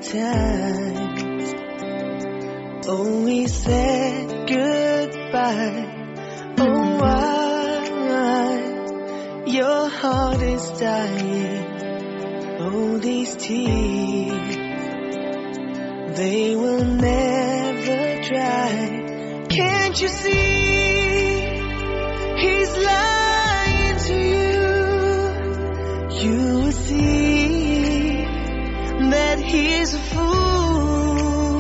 times. Oh, we said goodbye. Oh, why your heart is dying. Oh, these tears, they will never dry. Can't you see he's lying to you? You will see that he's a fool.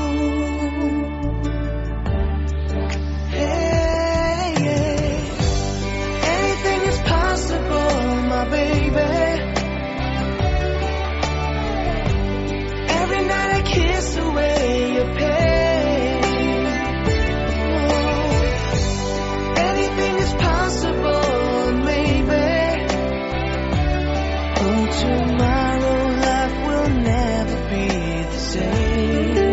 Hey, hey. Anything is possible, my baby. Every night I kiss away your pain. Oh, anything is possible, maybe. Oh, tomorrow life will never be the same.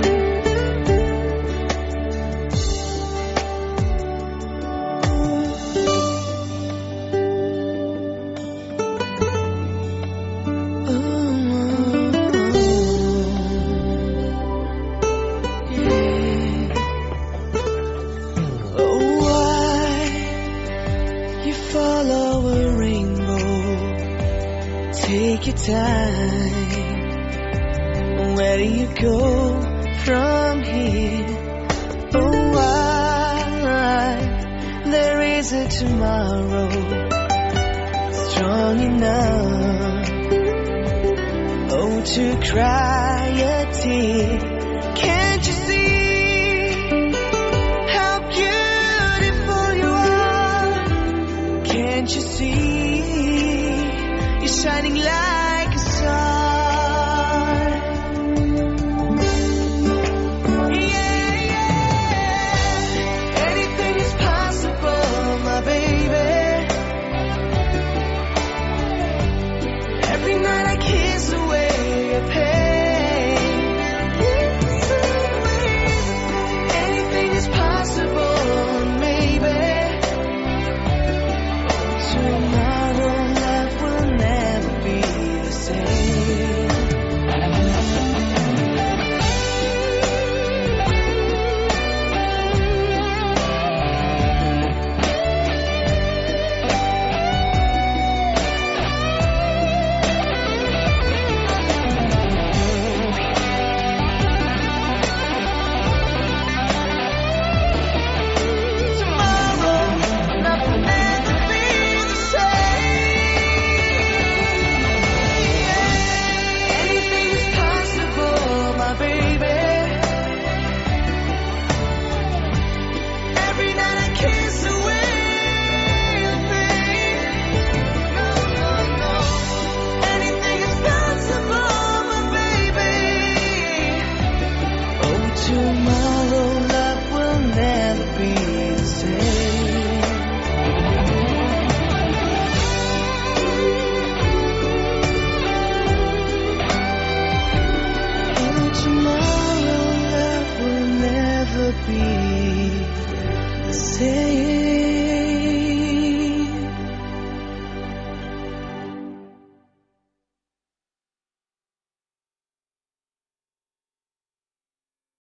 Take your time. Where do you go from here? Oh, why there is a tomorrow strong enough, oh, to cry a tear. Can't you see how beautiful you are? Can't you see you're shining like a star? Yeah, yeah. Anything is possible, my baby. Every night I kiss away your pain. Anything is possible, maybe.